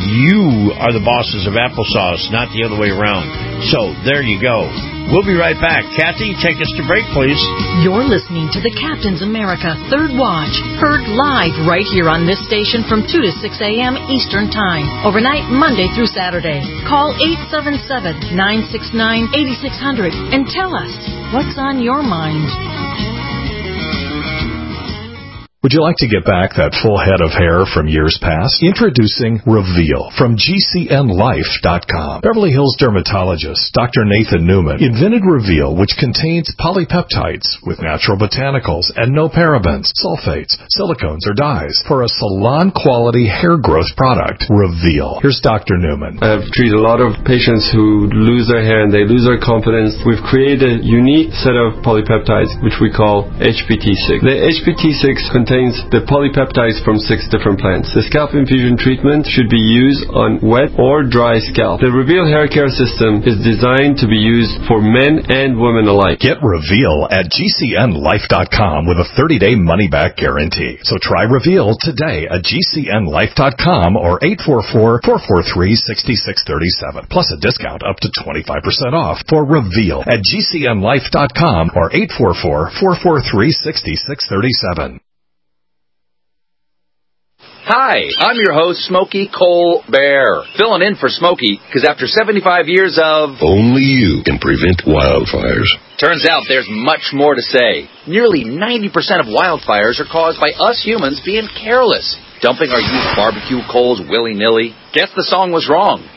You are the bosses of applesauce, not the other way around. So, there you go. We'll be right back. Kathy, take us to break, please. You're listening to the Captain's America Third Watch, heard live right here on this station from two to six a.m. Eastern Time, overnight Monday through Saturday. Call eight seven seven, nine six nine, eight six zero zero and tell us what's on your mind. Would you like to get back that full head of hair from years past? Introducing Reveal from G C N Life dot com. Beverly Hills dermatologist Doctor Nathan Newman invented Reveal, which contains polypeptides with natural botanicals and no parabens, sulfates, silicones, or dyes for a salon-quality hair growth product. Reveal. Here's Doctor Newman. I've treated a lot of patients who lose their hair and they lose their confidence. We've created a unique set of polypeptides, which we call H P T six. The H P T six contains the polypeptides from six different plants. The scalp infusion treatment should be used on wet or dry scalp. The Reveal hair care system is designed to be used for men and women alike. Get Reveal at G C N Life dot com with a thirty-day money-back guarantee. So try Reveal today at G C N Life dot com or eight four four, four four three, six six three seven. Plus a discount up to twenty-five percent off for Reveal at G C N Life dot com or eight four four, four four three, six six three seven. Hi, I'm your host, Smokey Colbert, filling in for Smokey, because after seventy-five years of... Only you can prevent wildfires. Turns out there's much more to say. Nearly ninety percent of wildfires are caused by us humans being careless, dumping our used barbecue coals willy-nilly. Guess the song was wrong.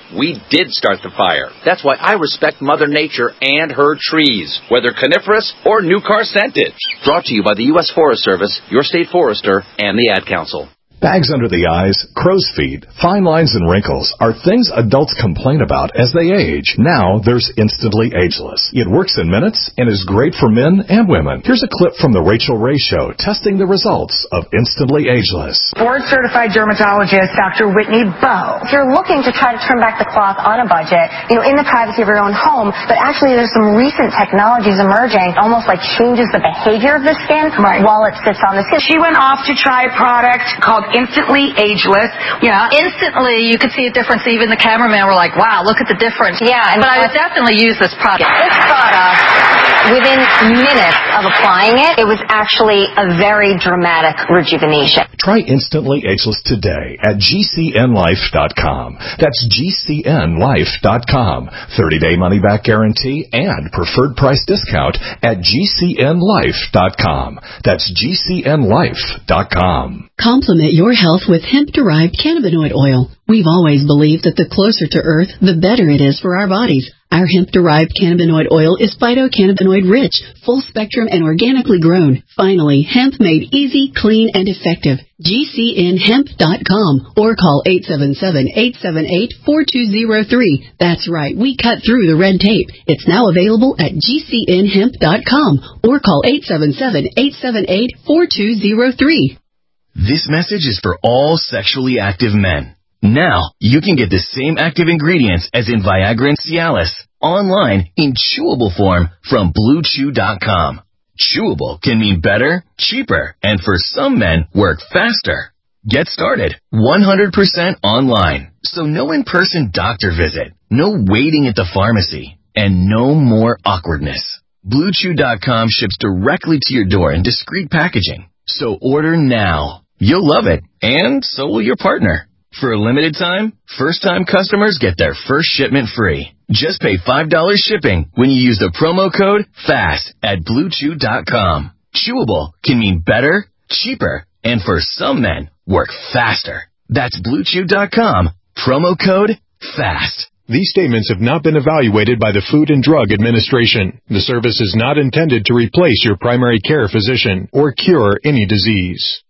We did start the fire. That's why I respect Mother Nature and her trees, whether coniferous or new car scented. Brought to you by the U S Forest Service, your state forester, and the Ad Council. Bags under the eyes, crow's feet, fine lines, and wrinkles are things adults complain about as they age. Now there's Instantly Ageless. It works in minutes and is great for men and women. Here's a clip from The Rachel Ray Show testing the results of Instantly Ageless. Board-certified dermatologist Doctor Whitney Bowe. If you're looking to try to turn back the clock on a budget, you know, in the privacy of your own home, but actually there's some recent technologies emerging, almost like changes the behavior of the skin right. while it sits on the skin. She went off to try a product called Instantly Ageless. Yeah, instantly you could see a difference. Even the cameraman were like, wow, look at the difference. Yeah, and but I would definitely use this product. This product, within minutes of applying it, it was actually a very dramatic rejuvenation. Try Instantly Ageless today at G C N life dot com. That's G C N life dot com. thirty-day money-back guarantee and preferred price discount at G C N life dot com. That's G C N life dot com. Complement your health with hemp-derived cannabinoid oil. We've always believed that the closer to Earth, the better it is for our bodies. Our hemp-derived cannabinoid oil is phytocannabinoid-rich, full-spectrum, and organically grown. Finally, hemp made easy, clean, and effective. G C N hemp dot com or call eight seven seven, eight seven eight, four two zero three. That's right, we cut through the red tape. It's now available at G C N hemp dot com or call eight seven seven, eight seven eight, four two zero three. This message is for all sexually active men. Now, you can get the same active ingredients as in Viagra and Cialis online in chewable form from Blue Chew dot com. Chewable can mean better, cheaper, and for some men, work faster. Get started one hundred percent online. So no in-person doctor visit, no waiting at the pharmacy, and no more awkwardness. Blue Chew dot com ships directly to your door in discreet packaging. So order now. You'll love it, and so will your partner. For a limited time, first-time customers get their first shipment free. Just pay five dollars shipping when you use the promo code FAST at Blue Chew dot com. Chewable can mean better, cheaper, and for some men, work faster. That's Blue Chew dot com, promo code FAST. These statements have not been evaluated by the Food and Drug Administration. The service is not intended to replace your primary care physician or cure any disease.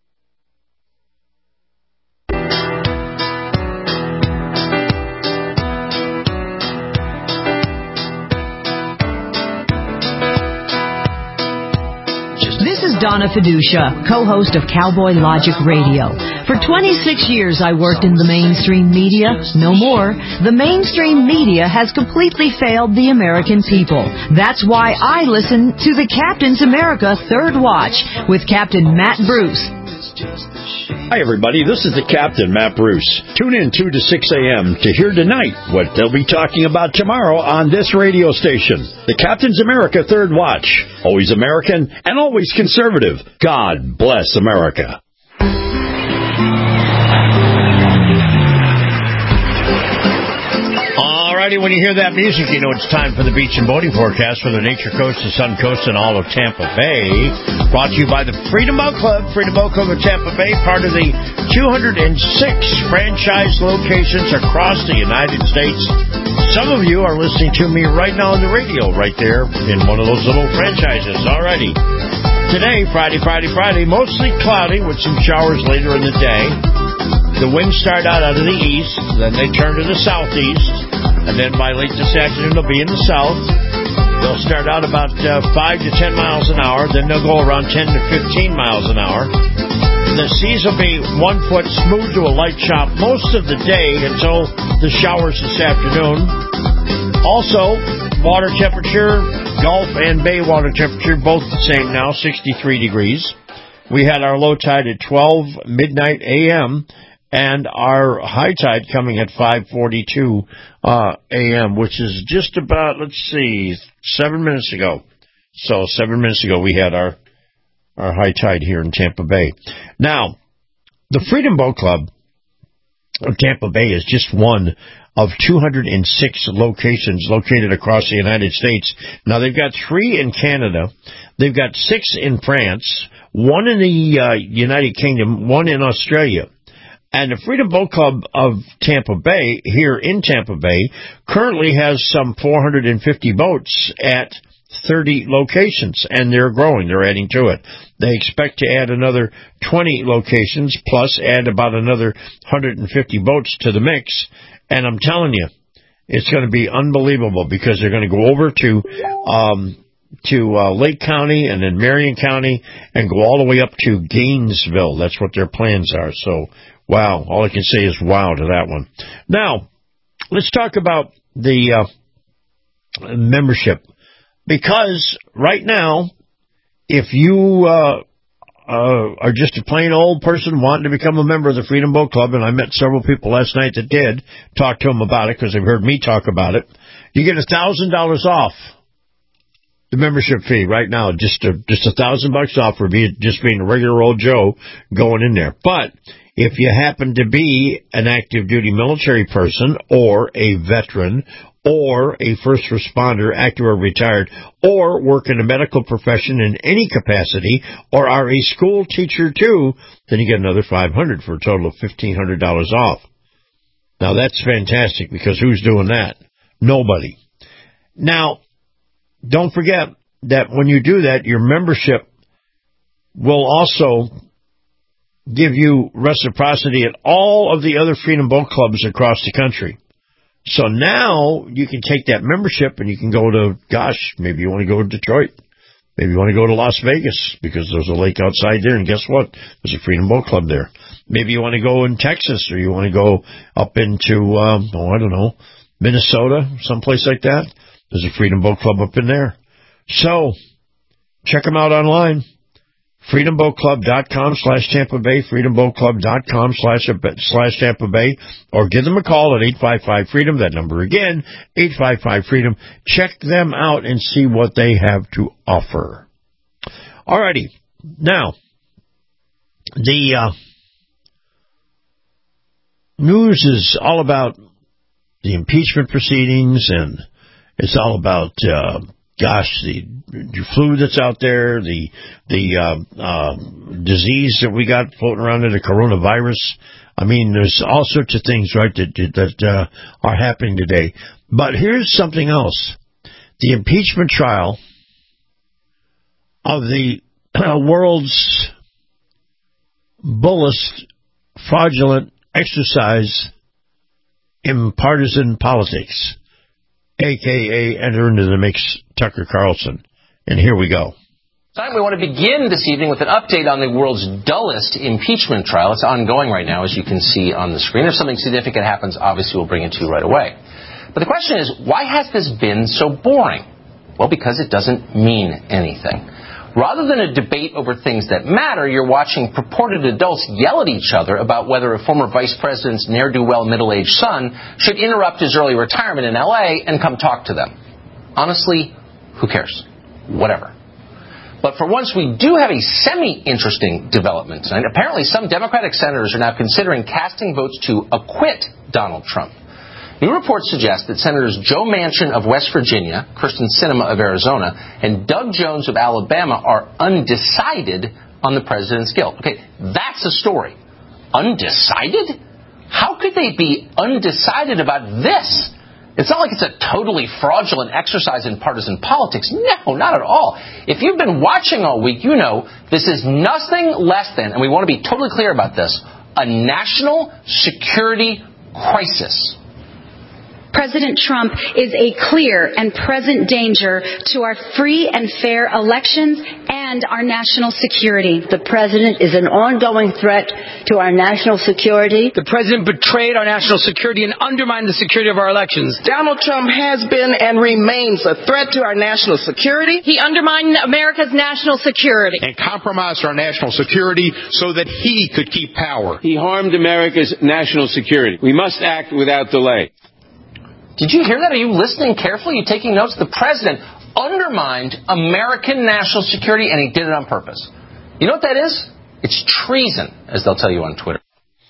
This is Donna Fiducia, co-host of Cowboy Logic Radio. For twenty-six years, I worked in the mainstream media. No more. The mainstream media has completely failed the American people. That's why I listen to the Captain's America Third Watch with Captain Matt Bruce. Hi, everybody. This is the Captain, Matt Bruce. Tune in two to six a.m. to hear tonight what they'll be talking about tomorrow on this radio station. The Captain's America Third Watch. Always American and always conservative. God bless America. Alrighty, when you hear that music, you know it's time for the beach and boating forecast for the Nature Coast, the Sun Coast, and all of Tampa Bay. Brought to you by the Freedom Boat Club. Freedom Boat Club of Tampa Bay, part of the two hundred six franchise locations across the United States. Some of you are listening to me right now on the radio, right there in one of those little franchises. Alrighty. Today, Friday, Friday, Friday, mostly cloudy with some showers later in the day. The winds start out out of the east, then they turn to the southeast, and then by late this afternoon they'll be in the south. They'll start out about uh, five to ten miles an hour, then they'll go around ten to fifteen miles an hour. The seas will be one foot smooth to a light chop most of the day until the showers this afternoon. Also, water temperature, Gulf and Bay water temperature, both the same now, sixty-three degrees. We had our low tide at twelve midnight a m, and our high tide coming at five forty-two uh, a m, which is just about, let's see, seven minutes ago. So seven minutes ago we had our our high tide here in Tampa Bay. Now, the Freedom Boat Club of Tampa Bay is just one of two hundred six locations located across the United States. Now, they've got three in Canada. They've got six in France, one in the uh, United Kingdom, one in Australia. And the Freedom Boat Club of Tampa Bay, here in Tampa Bay, currently has some four hundred fifty boats at thirty locations, and they're growing. They're adding to it. They expect to add another twenty locations, plus add about another one hundred fifty boats to the mix. And I'm telling you, it's going to be unbelievable because they're going to go over to um, to uh, Lake County and then Marion County and go all the way up to Gainesville. That's what their plans are. So, wow. All I can say is wow to that one. Now, let's talk about the uh, membership. Because right now, if you uh, uh, are just a plain old person wanting to become a member of the Freedom Boat Club, and I met several people last night that did, talk to them about it because they've heard me talk about it, you get one thousand dollars off the membership fee right now, just a, just a thousand bucks off for being, just being a regular old Joe going in there. But if you happen to be an active duty military person or a veteran or a first responder, active or retired, or work in a medical profession in any capacity, or are a school teacher too, then you get another five hundred dollars for a total of fifteen hundred dollars off. Now that's fantastic because who's doing that? Nobody. Now, don't forget that when you do that, your membership will also give you reciprocity at all of the other Freedom Boat Clubs across the country. So now you can take that membership and you can go to, gosh, maybe you want to go to Detroit. Maybe you want to go to Las Vegas because there's a lake outside there, and guess what? There's a Freedom Boat Club there. Maybe you want to go in Texas, or you want to go up into, um, oh, I don't know, Minnesota, someplace like that. There's a Freedom Boat Club up in there. So check them out online. freedom boat club dot com slash Tampa Bay, freedom boat club dot com slash slash Tampa Bay, or give them a call at eight five five freedom. That number again, eight five five freedom. Check them out and see what they have to offer. Alrighty. Now, the uh, news is all about the impeachment proceedings, and it's all about uh, gosh, the, the flu that's out there, the the uh, uh, disease that we got floating around there, the coronavirus. I mean, there's all sorts of things, right, that that uh, are happening today. But here's something else: the impeachment trial of the uh, world's bullest, fraudulent exercise in partisan politics, a k a enter into the mix Tucker Carlson. And here we go. We want to begin this evening with an update on the world's dullest impeachment trial. It's ongoing right now, as you can see on the screen. If something significant happens, obviously we'll bring it to you right away. But the question is, why has this been so boring? Well, because it doesn't mean anything. Rather than a debate over things that matter, you're watching purported adults yell at each other about whether a former vice president's ne'er-do-well middle-aged son should interrupt his early retirement in L A and come talk to them. Honestly, who cares? Whatever. But for once, we do have a semi-interesting development tonight. Apparently, some Democratic senators are now considering casting votes to acquit Donald Trump. New reports suggest that Senators Joe Manchin of West Virginia, Kyrsten Sinema of Arizona, and Doug Jones of Alabama are undecided on the president's guilt. Okay, that's a story. Undecided? How could they be undecided about this? It's not like it's a totally fraudulent exercise in partisan politics. No, not at all. If you've been watching all week, you know this is nothing less than, and we want to be totally clear about this, a national security crisis. President Trump is a clear and present danger to our free and fair elections and our national security. The president is an ongoing threat to our national security. The president betrayed our national security and undermined the security of our elections. Donald Trump has been and remains a threat to our national security. He undermined America's national security. And compromised our national security so that he could keep power. He harmed America's national security. We must act without delay. Did you hear that? Are you listening carefully? Are you taking notes? The president undermined American national security, and he did it on purpose. You know what that is? It's treason, as they'll tell you on Twitter.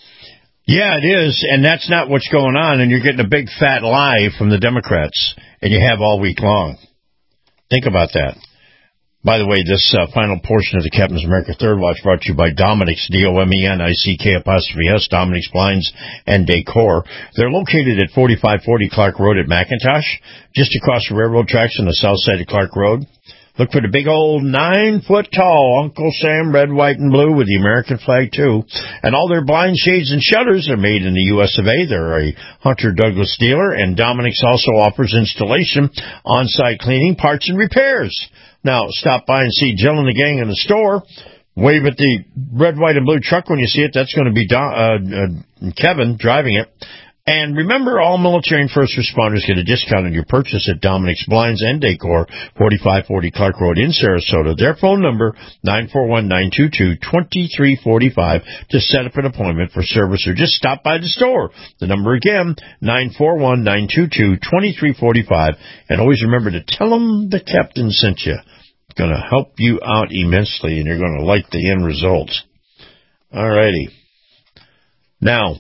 Yeah, it is, and that's not what's going on, and you're getting a big fat lie from the Democrats, and you have all week long. Think about that. By the way, this uh, final portion of the Captain's America Third Watch brought to you by Dominic's, D O M E N I C K apostrophe S, Dominic's Blinds and Decor. They're located at forty-five forty Clark Road at McIntosh, just across the railroad tracks on the south side of Clark Road. Look for the big old nine-foot-tall Uncle Sam red, white, and blue with the American flag, too. And all their blind shades and shutters are made in the U S of A. They're a Hunter Douglas dealer, and Dominic's also offers installation, on-site cleaning, parts, and repairs. Now, stop by and see Jill and the gang in the store. Wave at the red, white, and blue truck when you see it. That's going to be Don, uh, uh, Kevin driving it. And remember, all military and first responders get a discount on your purchase at Dominic's Blinds and Decor, forty-five forty Clark Road in Sarasota. Their phone number, nine four one, nine two two, two three four five, to set up an appointment for service or just stop by the store. The number again, nine four one, nine two two, two three four five. And always remember to tell them the captain sent you. It's going to help you out immensely, and you're going to like the end results. All righty. Now,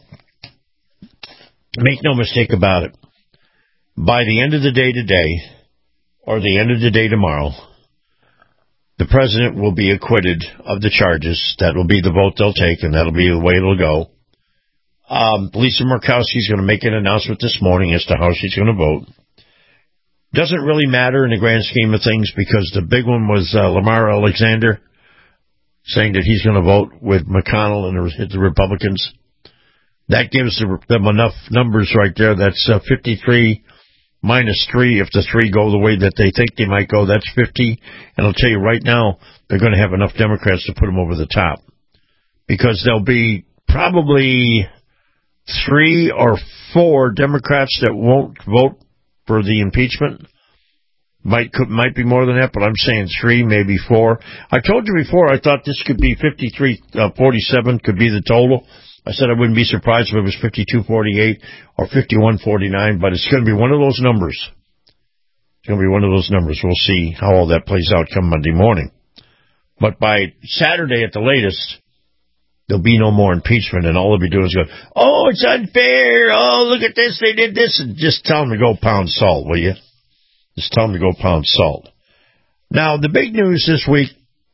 make no mistake about it. By the end of the day today, or the end of the day tomorrow, the president will be acquitted of the charges. That will be the vote they'll take, and that'll be the way it'll go. Um, Lisa Murkowski's going to make an announcement this morning as to how she's going to vote. Doesn't really matter in the grand scheme of things, because the big one was uh, Lamar Alexander saying that he's going to vote with McConnell and the, the Republicans. That gives them enough numbers right there. That's uh, fifty-three minus three. If the three go the way that they think they might go, that's fifty. And I'll tell you right now, they're going to have enough Democrats to put them over the top. Because there'll be probably three or four Democrats that won't vote for the impeachment. Might could, might be more than that, but I'm saying three, maybe four. I told you before I thought this could be fifty-three forty-seven, could be the total. I said I wouldn't be surprised if it was fifty-two forty-eight or fifty-one forty-nine, but it's going to be one of those numbers. It's going to be one of those numbers. We'll see how all that plays out come Monday morning. But by Saturday at the latest, there'll be no more impeachment, and all they'll be doing is go, oh, it's unfair. Oh, look at this. They did this. And just tell them to go pound salt, will you? Just tell them to go pound salt. Now, the big news this week,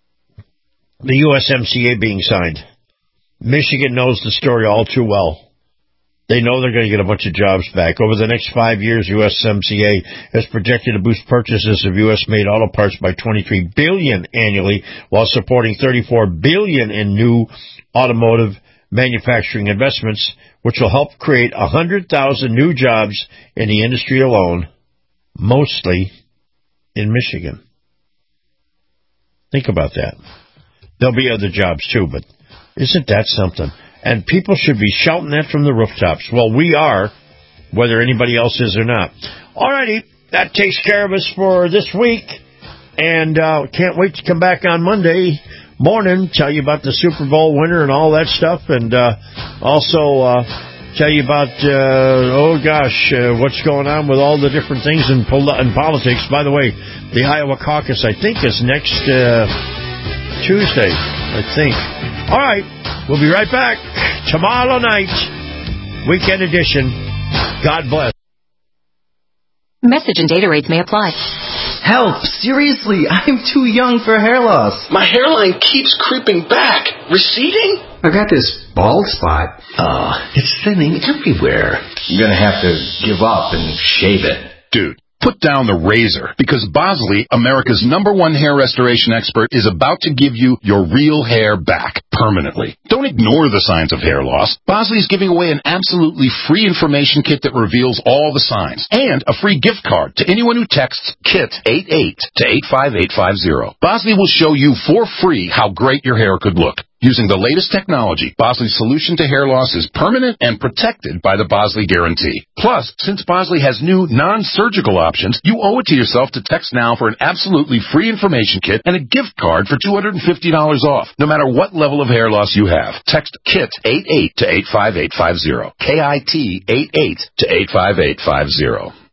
the U S M C A being signed. Michigan knows the story all too well. They know they're going to get a bunch of jobs back. Over the next five years, U S M C A is projected to boost purchases of U S-made auto parts by twenty-three billion dollars annually, while supporting thirty-four billion dollars in new automotive manufacturing investments, which will help create one hundred thousand new jobs in the industry alone, mostly in Michigan. Think about that. There'll be other jobs too, but isn't that something? And people should be shouting that from the rooftops. Well, we are, whether anybody else is or not. All righty, that takes care of us for this week. And uh, can't wait to come back on Monday morning, tell you about the Super Bowl winner and all that stuff. And uh, also uh, tell you about, uh, oh gosh, uh, what's going on with all the different things in, pol- in politics. By the way, the Iowa caucus, I think, is next uh, Tuesday, I think. All right, we'll be right back tomorrow night, weekend edition. God bless. Message and data rates may apply. Help! Seriously, I'm too young for hair loss. My hairline keeps creeping back. Receding? I got this bald spot. Oh, it's thinning everywhere. I'm gonna have to give up and shave it. Dude, put down the razor, because Bosley, America's number one hair restoration expert, is about to give you your real hair back permanently. Don't ignore the signs of hair loss. Bosley is giving away an absolutely free information kit that reveals all the signs, and a free gift card to anyone who texts KIT eighty-eight to eight five eight five zero. Bosley will show you for free how great your hair could look. Using the latest technology, Bosley's solution to hair loss is permanent and protected by the Bosley Guarantee. Plus, since Bosley has new non-surgical options, you owe it to yourself to text now for an absolutely free information kit and a gift card for two hundred fifty dollars off, no matter what level of hair loss you have. Text KIT eighty-eight to eight five eight five zero. K I T eighty-eight to eight five eight five zero.